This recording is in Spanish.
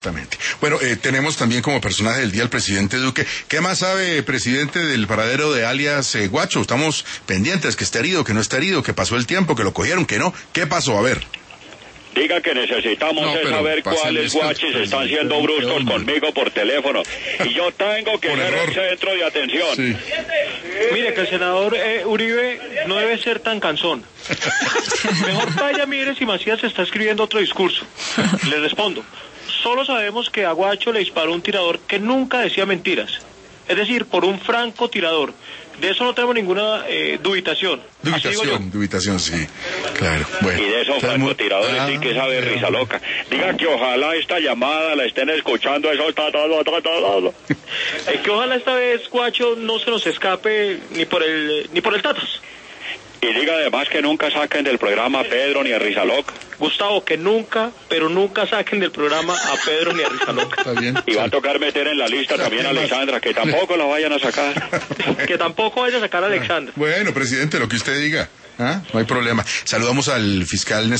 Exactamente. Bueno, tenemos también como personaje del día al presidente Duque. ¿Qué más sabe, presidente, del paradero de alias Guacho? Estamos pendientes, que está herido, que no está herido, que pasó el tiempo, que lo cogieron, que no. ¿Qué pasó? A ver. Diga que necesitamos saber cuáles guachis están siendo bruscos conmigo por teléfono. Y yo tengo que ser el centro de atención. Sí. Mire, que el senador Uribe no debe ser tan cansón. Mejor vaya, mire si Macías está escribiendo otro discurso. Le respondo. Solo sabemos que a Guacho le disparó un tirador que nunca decía mentiras. Es decir, por un francotirador. De eso no tenemos ninguna dubitación. Dubitación, sí. Claro. Bueno. Y de esos francotiradores sí que sabe risa loca. Diga que ojalá esta llamada la estén escuchando esos Es que ojalá esta vez, Guacho, no se nos escape ni por el tatas. Y diga además que nunca saquen del programa a Pedro ni a Rizaloca. Gustavo, que nunca, pero nunca saquen del programa a Pedro ni a Rizaloca. Está bien. Y va a tocar meter en la lista también a Alexandra, que tampoco la vayan a sacar. Que tampoco vaya a sacar a Alexandra. Bueno, presidente, lo que usted diga. No hay problema. Saludamos al fiscal